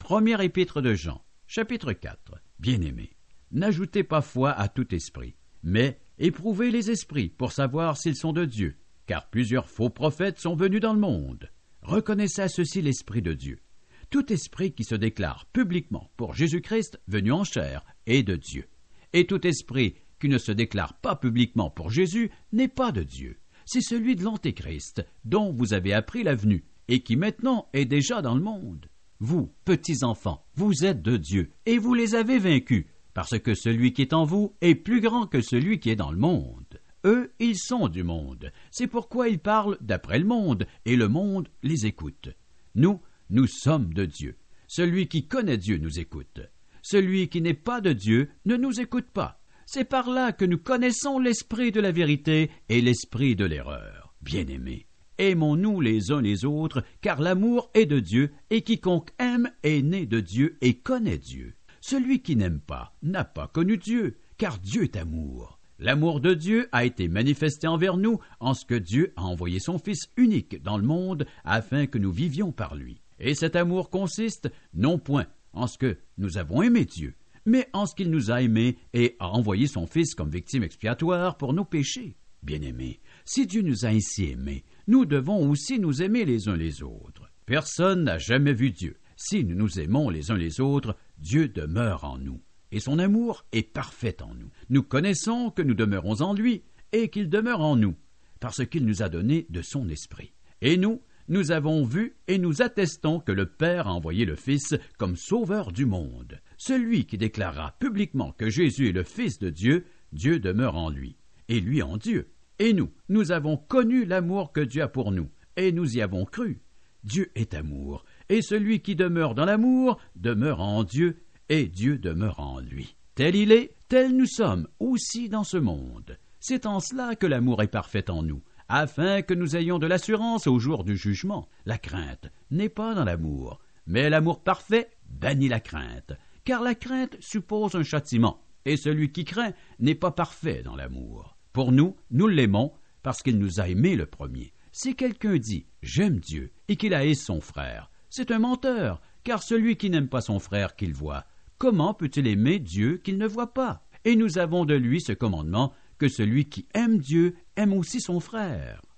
Première épître de Jean, chapitre 4. Bien-aimés, n'ajoutez pas foi à tout esprit, mais éprouvez les esprits pour savoir s'ils sont de Dieu, car plusieurs faux prophètes sont venus dans le monde. Reconnaissez à ceci l'Esprit de Dieu. Tout esprit qui se déclare publiquement pour Jésus-Christ venu en chair est de Dieu. Et tout esprit qui ne se déclare pas publiquement pour Jésus n'est pas de Dieu. C'est celui de l'Antéchrist, dont vous avez appris la venue, et qui maintenant est déjà dans le monde. Vous, petits enfants, vous êtes de Dieu, et vous les avez vaincus, parce que celui qui est en vous est plus grand que celui qui est dans le monde. Eux, ils sont du monde. C'est pourquoi ils parlent d'après le monde, et le monde les écoute. Nous sommes de Dieu. Celui qui connaît Dieu nous écoute. Celui qui n'est pas de Dieu ne nous écoute pas. C'est par là que nous connaissons l'esprit de la vérité et l'esprit de l'erreur. Bien-aimés, aimons-nous les uns les autres, car l'amour est de Dieu, et quiconque aime est né de Dieu et connaît Dieu. Celui qui n'aime pas n'a pas connu Dieu, car Dieu est amour. L'amour de Dieu a été manifesté envers nous en ce que Dieu a envoyé son Fils unique dans le monde afin que nous vivions par lui. Et cet amour consiste non point en ce que nous avons aimé Dieu, mais en ce qu'il nous a aimés et a envoyé son Fils comme victime expiatoire pour nos péchés. Bien-aimés, si Dieu nous a ainsi aimés, nous devons aussi nous aimer les uns les autres. Personne n'a jamais vu Dieu. Si nous nous aimons les uns les autres, Dieu demeure en nous. Et son amour est parfait en nous. Nous connaissons que nous demeurons en lui et qu'il demeure en nous, parce qu'il nous a donné de son esprit. Et nous avons vu et nous attestons que le Père a envoyé le Fils comme sauveur du monde. Celui qui déclarera publiquement que Jésus est le Fils de Dieu, Dieu demeure en lui, et lui en Dieu. Et nous avons connu l'amour que Dieu a pour nous, et nous y avons cru. Dieu est amour, et celui qui demeure dans l'amour demeure en Dieu, et Dieu demeure en lui. Tel il est, tel nous sommes aussi dans ce monde. C'est en cela que l'amour est parfait en nous, afin que nous ayons de l'assurance au jour du jugement. La crainte n'est pas dans l'amour, mais l'amour parfait bannit la crainte, car la crainte suppose un châtiment, et celui qui craint n'est pas parfait dans l'amour. Pour nous l'aimons parce qu'il nous a aimés le premier. Si quelqu'un dit « j'aime Dieu » et qu'il haïsse son frère, c'est un menteur, car celui qui n'aime pas son frère qu'il voit, comment peut-il aimer Dieu qu'il ne voit pas? Et nous avons de lui ce commandement, que celui qui aime Dieu aime aussi son frère.